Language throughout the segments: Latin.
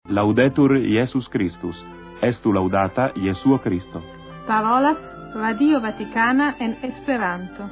Laudetur Iesus Christus, estu laudata Jesuo Christo. Parolas Radio Vaticana en Esperanto.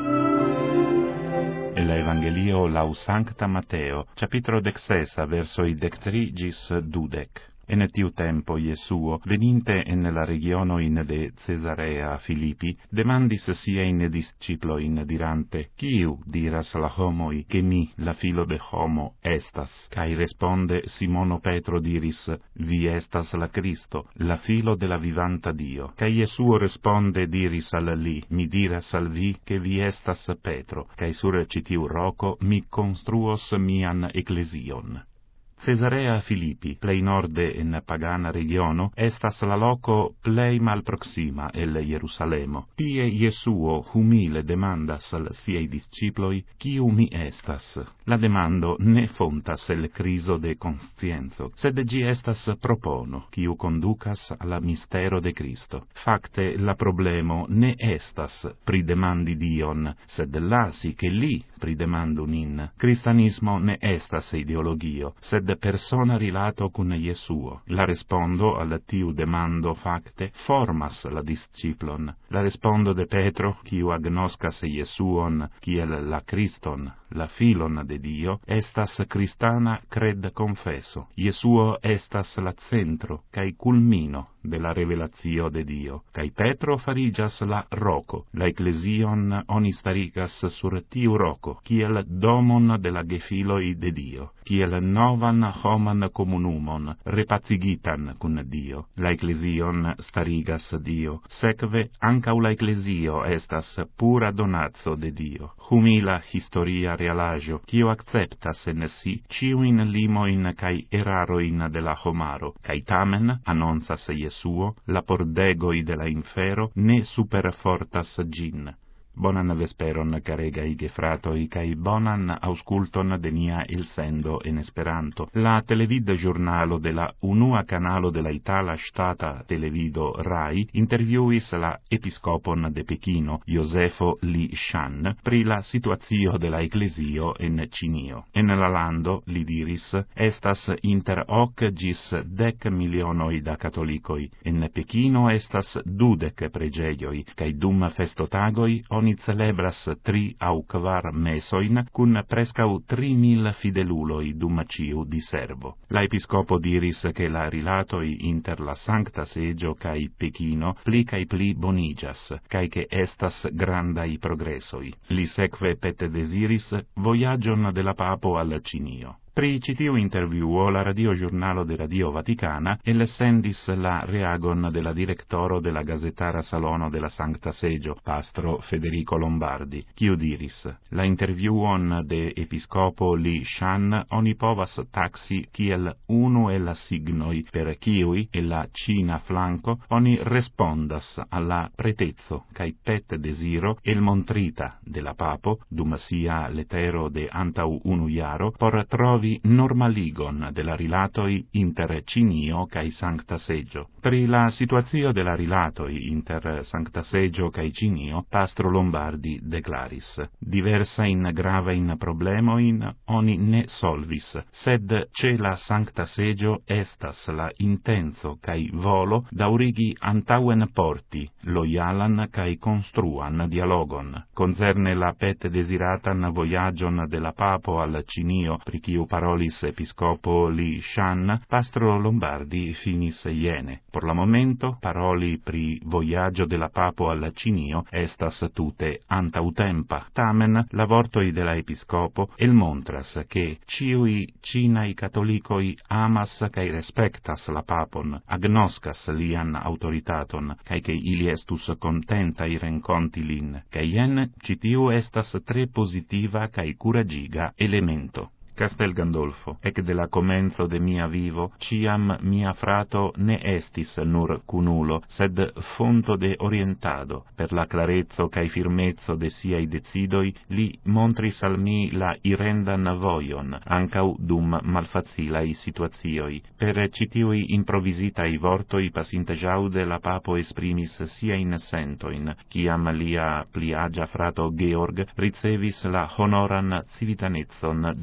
El Evangelio lau Sancta Mateo, capitolo 16, versoi 13 gis 12. En tiu tempo Jesuo, veninte en la regionoin de Cesarea Philippi, demandis siein disciploin dirante, Kiu diras la homoi, che mi, la filo de homo, estas? Cai responde Simono Petro diris, Vi estas la Cristo, la filo de la vivanta Dio. Cai Jesuo responde diris al li, Mi diras al vi, che vi estas Petro, cai sur citiu roco mi construos mian ecclesion. Cesarea Philippi, plei norde in pagana regiono, estas la loco plei malproxima el Jerusalemo. Tie Jesuo humile demandas al siei disciploi, Kiu mi estas? La demando ne fontas el criso de conscienzo, sed gi estas propono, kiu conducas al mistero de Cristo. Facte la problemo ne estas pridemandi Dion, sed lasi che li pridemandu nin. Cristianismo ne estas ideologio, sed persona rilato cun Jesuo. La respondo al tiu demando facte formas la disciplon. La respondo de Petro, kiu agnoscas Jesuon, kiel la Christon, la filon de Dio, estas cristana cred confesso. Jesuo estas la centro, cae culmino de la revelatio de Dio. Cae Petro farigas la roco. La ecclesion oni starigas sur tiu roco, kiel domon de la gefiloi de Dio, kiel novan homan comunumon, repacigitan cun Dio. La ecclesion starigas Dio, sekve ancau la ecclesio estas pura donazzo de Dio. Humila historia realajo, kio acceptas en si ciuin limoin cae eraroin de la homaro, cae tamen, annonzas Jesuo, la pordegoi de la infero ne superfortas gin. Bonan vesperon, caregai gefratoi, cae bonan ausculton de nia il sendo en Esperanto. La televid giornalo de la unua canalo de la Itala Stata Televido RAI interviuis la episcopon de Pechino, Josefo Li Shan, pri la situazio de la ecclesio en Cinio. En la lando, li diris, estas inter hoc gis 10 milionoi da catolicoi. En Pechino estas 20 pregeioi, cae dum festotagoi oni celebras 3 au 4 mesoin cun prescau 3.000 fideluloi dum ciu diservo. La episcopo diris che la rilatoi inter la Sancta Seggio cae Pechino pli cae pli bonigas, cae che estas grandai progressoi. Li seque pete desiris voyagion de la papo al Cinio. Pri citiu interviuo la radio giornalo de Radio Vaticana sendis la reagon de la directoro de la gazetara salono de la Sancta Seggio, pastro Federico Lombardi, kiu diris, la interviuon de episcopo Li Shan oni povas taxi kiel unu el la signoi per kiui e la Cina flanco oni respondas alla pretezzo cae pet desiro el montrita de la papo, dum sia letero de antau unu iaro, por trovi normaligon de la rilatoi inter Cinio cae Sancta Seggio. Pri la situazio de la rilatoi inter Sancta Seggio cae Cinio, pastro Lombardi declaris, diversa in grava in problemoin oni ne solvis, sed ce la Sancta Seggio estas la intenso cae volo daurigi antauen porti, loyalan cae construan dialogon. Concerne la pet desiratan voyagion de la papo al Cinio, pri ciu parolis episcopo Li Shan, pastro Lombardi finis iene. Por la momento, paroli pri voyaggio de la papo al Cinio estas tute antautempa. Tamen, la vortoi de la episcopo el montras che ciui cinai catolicoi amas cae respectas la papon, agnoscas lian autoritaton, cae che ili estus contentai renconti lin, cae ien citiu estas tre positiva cae curagiga elemento. Castel Gandolfo, ec de la comenzo de mia vivo, ciam mia frato ne estis nur cunulo, sed fonto de orientado. Per la clarezzo cae firmezzo de siai decidoi, li montris al mi la irendan voion, ancau dum malfacilai situazioi. Per citiui improvisitai vortoi pasinte jaude la papo esprimis siain sentoin, ciam lia pli agia frato Georg ricevis la honoran civitanezzon de Castel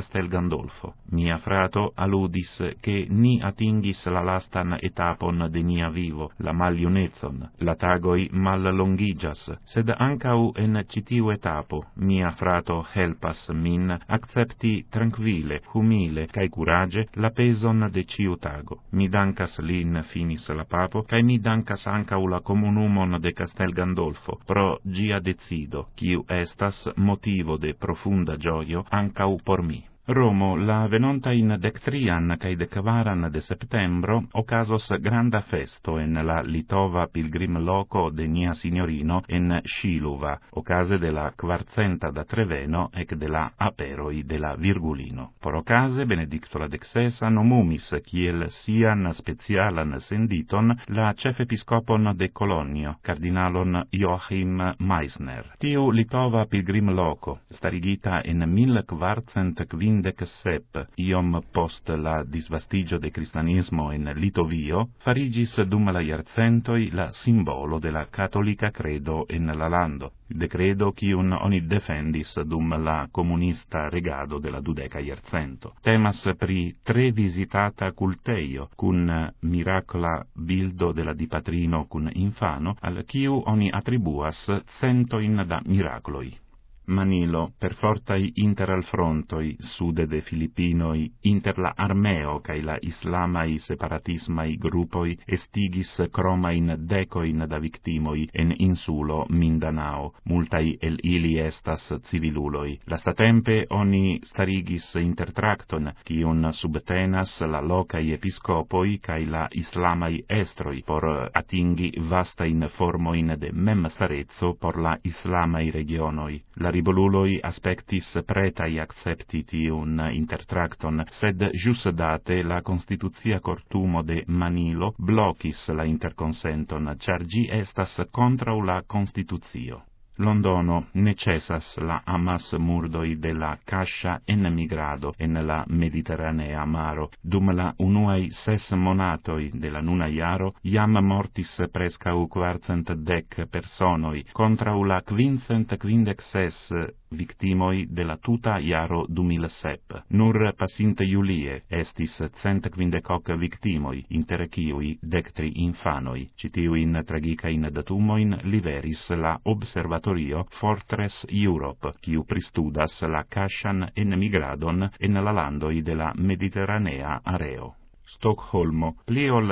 Castel Gandolfo. Mia frato aludis che ni atingis la lastan etapon de nia vivo, la maliunezon, la tagoi mal longigas, sed ancau en citiu etapo, mia frato helpas min accepti tranquille, humile, cae curage la peson de ciu tago. Mi dancas lin, finis la papo, cae mi dancas ancau la comunumon de Castel Gandolfo, pro gia decido, quiu estas motivo de profunda gioio ancau por mi. Romo, la venonta in 13 cae 14 de septembro, ocasos granda festo en la litova pilgrim loco de Nia Signorino en Sciluva, ocase de la 400 da Treveno ec de la aperoi de la Virgulino. Por ocase, Benedicto la XVI nomumis kiel sian specialan senditon la cefepiscopon de Colonio, cardinalon Joachim Meissner. Tiu litova pilgrim loco, starigita en 1457, iom post la disvastigio de cristianismo en Litovio, farigis dum la jarcentoi la simbolo de la catolica credo en la lando, de credo quiun oni defendis dum la comunista regado de la 12 jarcento. Temas pri tre visitata culteio, cun miracla bildo de la dipatrino cun infano, al quiu oni attribuas centoin da miracloi. Manilo, per fortai inter al frontoi, sude de Filippinoi, inter la armeo cae la islamai separatismai gruppoi, estigis cromain decoin da victimoi en insulo Mindanao, multai el ili estas civiluloi. Lastatempe oni starigis intertracton, quiun subtenas la locai episcopoi cae la islamai estroi, por atingi vastain formoin de memstarezzo por la islamai regionoi. La riboluloi aspectis pretai accepti tiun intertracton, sed jus date la Constituzia Cortumo de Manilo blocis la interconsenton, char gi estas contrau la Constitucio. Londono necessas la amas murdoi de la cascia enemigrado en la Mediterranea maro. Dum la unuai 6 monatoi de la nuna iaro, iam mortis prescau 410 personoi, contrau la 556 victimoi de la tuta iaro 2007. Nur passinte Julie estis 150 victimoi, inter ciui 13 infanoi. Citiuin tragicain datumoin liveris la observatorio Fortress Europe, quiu pristudas la cascian enmigradon en la landoi de la Mediterranea areo. Stoccolmo, pli ol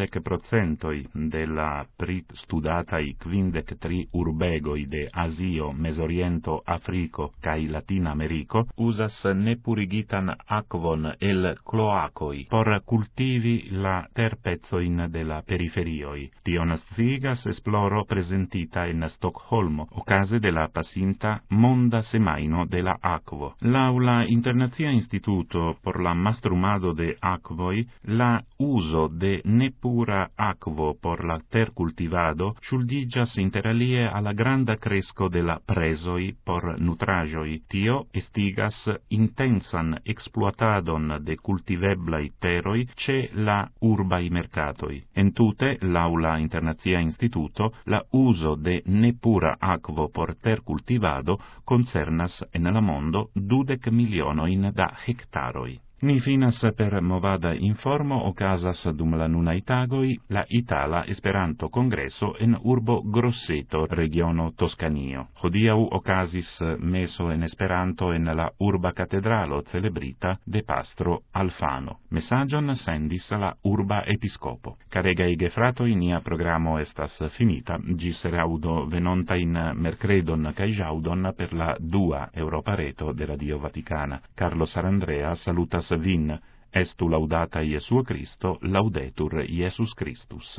70% de la studatai 53 urbegoi de Asio, Mesoriento, Africo cae Latina Americo usas nepurigitan aquon el cloacoi por cultivi la terpezoin de la periferioi. Tion sciigas esploro presentita en Stoccolmo, ocase de la pasinta Monda Semaino de la Aquo. L'aula Internazia Instituto por la Mastrumado de Aquoi, la uso de nepura aquo por la tercultivado suldigas inter alie alla granda cresco de la presoi por nutrajoi. Tio estigas intensan exploatadon de cultiveblai teroi ce la urbai mercatoi. Entute, l'aula Internazia Instituto, la uso de nepura aquo por tercultivado concernas en la mondo 12 milionoin da hectaroi. Ni finas per movada informo ocasas dum la nunai tagoi la Itala Esperanto Congresso en urbo Grosseto, regiono Toscanio. Hodiau ocasis meso en Esperanto en la urba catedralo celebrita de pastro Alfano. Messagion sendis la urba episcopo. Caregai gefratoi, nia programo estas finita, gis raudo venonta in mercredon cae jaudon per la 2 Europareto de Radio Vaticana. Carlo Sarandrea salutas vin, estu laudata Iesu Christo, laudetur Iesus Christus.